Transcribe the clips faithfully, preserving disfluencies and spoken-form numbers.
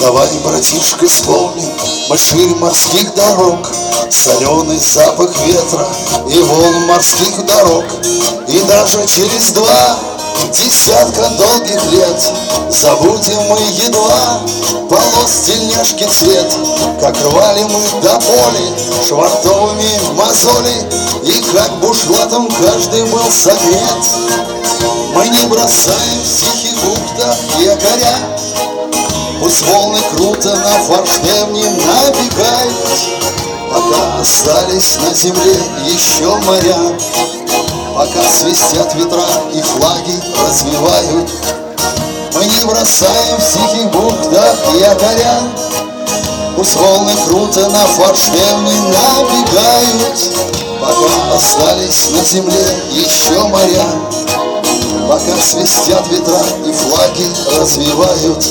Давай, братишка, вспомним мы ширь морских дорог, соленый запах ветра и волн морских дорог. И даже через два десятка долгих лет забудем мы едва полос тельняшки цвет, как рвали мы до боли швартовыми мозоли, и как бушлатом каждый был согрет. Мы не бросаем в тихих бухтах якоря, пусть волны круто на форштевне набегают, пока остались на земле еще моря, пока свистят ветра и флаги развивают. Мы не бросаем в тихих бухтах якоря, пусть волны круто на форштевне набегают, пока остались на земле еще моря, пока свистят ветра и флаги развивают.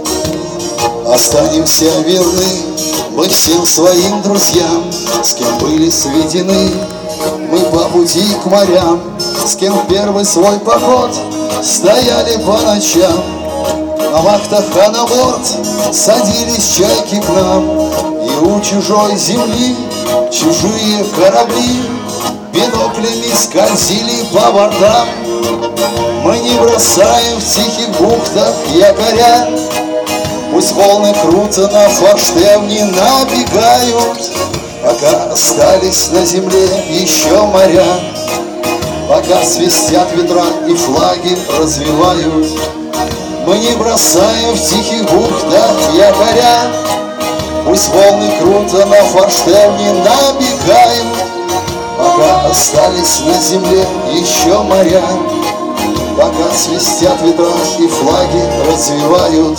Останемся верны мы всем своим друзьям, с кем были сведены мы по пути к морям, с кем в первый свой поход стояли по ночам. На вахтах, а на борт садились чайки к нам, и у чужой земли чужие корабли биноклями скользили по бортам. Мы не бросаем в тихих бухтах якоря, пусть волны круто на форштевне набегают, пока остались на земле еще моря, пока свистят ветра и флаги развивают. Мы не бросаем в тихих бухтах якоря, пусть волны круто на форштевне набегают, пока остались на земле еще моря, пока свистят ветра и флаги развивают.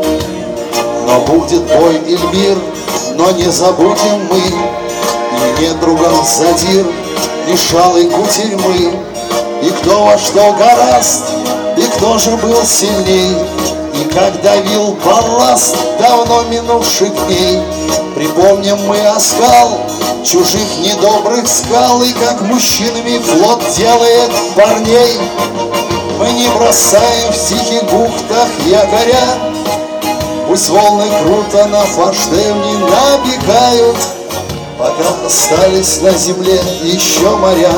Но будет бой или мир, но не забудем мы ни недругов задир, ни шалой кутерьмы, и кто во что горазд, и кто же был сильней, и как давил балласт давно минувших дней. Припомним мы оскал чужих недобрых скал, и как мужчинами флот делает парней. Мы не бросаем в тихих бухтах якоря, пусть волны круто на форштевне набегают, пока остались на земле еще моря,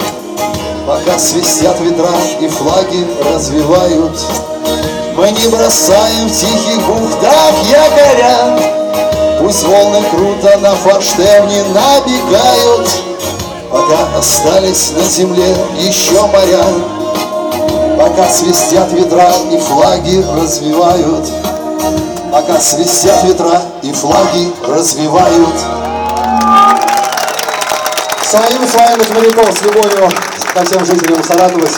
пока свистят ветра и флаги развивают. Мы не бросаем в тихих бухтах якоря, пусть волны круто на форштевне набегают, пока остались на земле еще моря, пока свистят ветра и флаги развивают, пока свистят ветра и флаги развивают. Своими словами от моряков с любовью ко всем жителям Саратова.